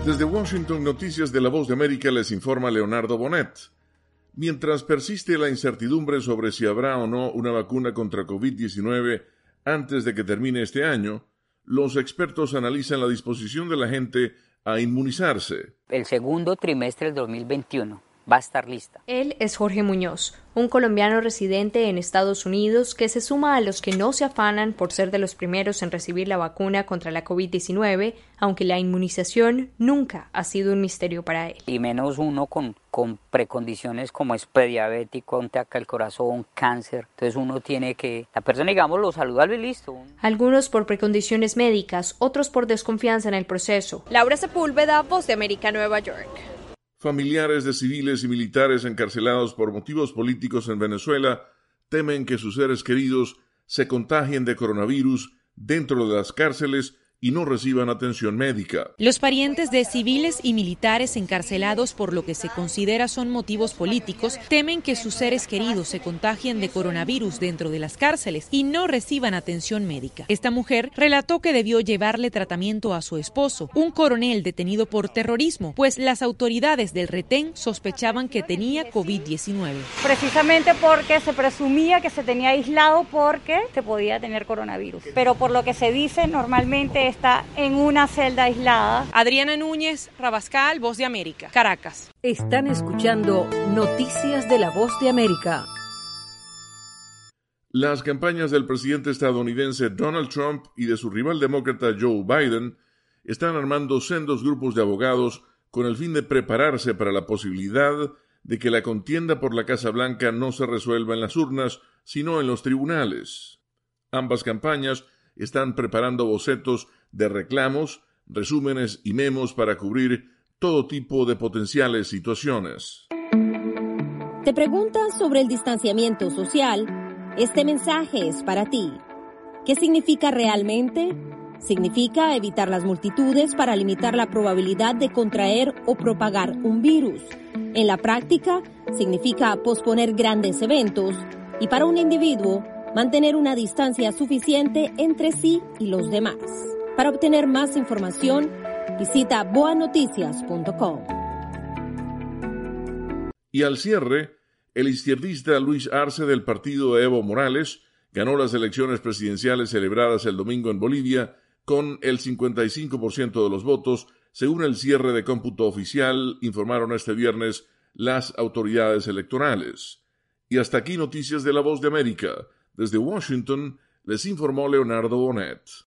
Desde Washington, Noticias de la Voz de América, les informa Leonardo Bonet. Mientras persiste la incertidumbre sobre si habrá o no una vacuna contra COVID-19 antes de que termine este año, los expertos analizan la disposición de la gente a inmunizarse. El segundo trimestre del 2021 va a estar lista. Él es Jorge Muñoz, un colombiano residente en Estados Unidos que se suma a los que no se afanan por ser de los primeros en recibir la vacuna contra la COVID-19, aunque la inmunización nunca ha sido un misterio para él. Y menos uno con precondiciones como es prediabético, un ataque al corazón, cáncer. Entonces uno tiene que, la persona, digamos, lo saludable y listo. Algunos por precondiciones médicas, otros por desconfianza en el proceso. Laura Sepúlveda, Voz de América, Nueva York. Familiares de civiles y militares encarcelados por motivos políticos en Venezuela temen que sus seres queridos se contagien de coronavirus dentro de las cárceles y no reciban atención médica. Los parientes de civiles y militares encarcelados por lo que se considera son motivos políticos temen que sus seres queridos se contagien de coronavirus dentro de las cárceles y no reciban atención médica. Esta mujer relató que debió llevarle tratamiento a su esposo, un coronel detenido por terrorismo, pues las autoridades del retén sospechaban que tenía COVID-19. Precisamente porque se presumía que se tenía aislado porque se podía tener coronavirus. Pero por lo que se dice, normalmente está en una celda aislada. Adriana Núñez, Rabascal, Voz de América, Caracas. Están escuchando Noticias de la Voz de América. Las campañas del presidente estadounidense Donald Trump y de su rival demócrata Joe Biden están armando sendos grupos de abogados con el fin de prepararse para la posibilidad de que la contienda por la Casa Blanca no se resuelva en las urnas, sino en los tribunales. Ambas campañas están preparando bocetos de reclamos, resúmenes y memos para cubrir todo tipo de potenciales situaciones. ¿Te preguntas sobre el distanciamiento social? Este mensaje es para ti. ¿Qué significa realmente? Significa evitar las multitudes para limitar la probabilidad de contraer o propagar un virus. En la práctica, significa posponer grandes eventos y para un individuo, mantener una distancia suficiente entre sí y los demás. Para obtener más información, visita boanoticias.com. Y al cierre, el izquierdista Luis Arce del partido de Evo Morales ganó las elecciones presidenciales celebradas el domingo en Bolivia con el 55% de los votos, según el cierre de cómputo oficial, informaron este viernes las autoridades electorales. Y hasta aquí Noticias de la Voz de América. Desde Washington, les informó Leonardo Bonet.